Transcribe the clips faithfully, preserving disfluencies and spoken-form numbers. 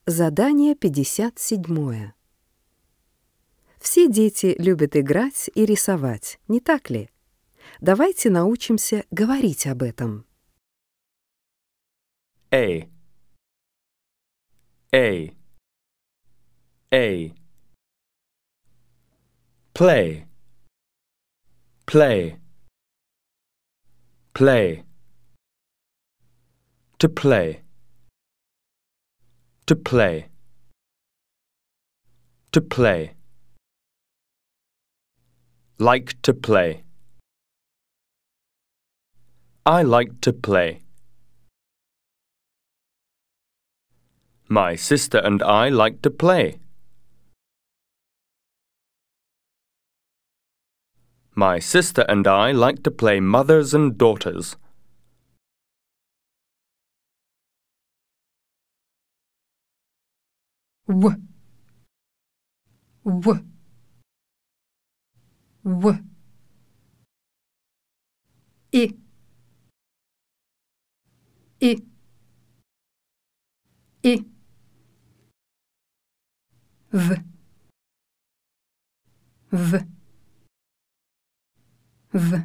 Задание пятьдесят семь. Все дети любят играть и рисовать, не так ли? Давайте научимся говорить об этом. A A A Play Play Play To play To play To play Like to play I like to play. My sister and I like to play. My sister and I like to play mothers and daughters. W W W I I I V V V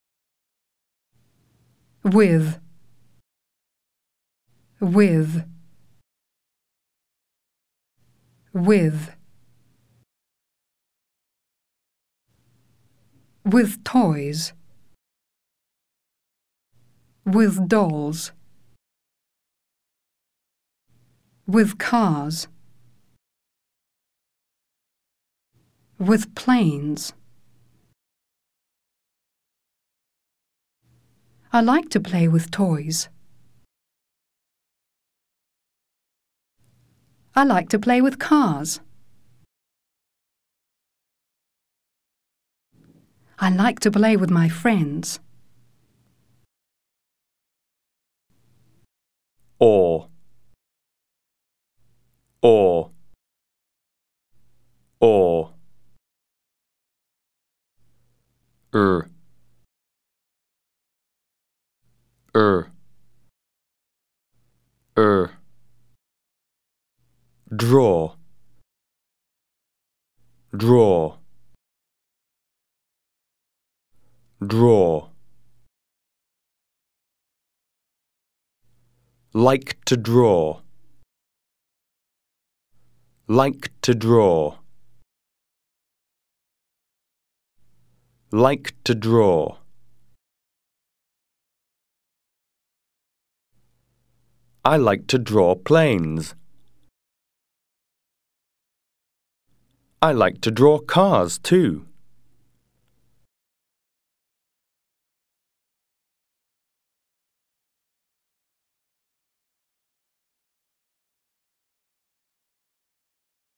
With With With With toys. With dolls. With cars. With planes. I like to play with toys. I like to play with cars. I like to play with my friends. Or Or Or Er Er Er Draw Draw Draw Like to draw Like to draw Like to draw I like to draw planes. I like to draw cars too.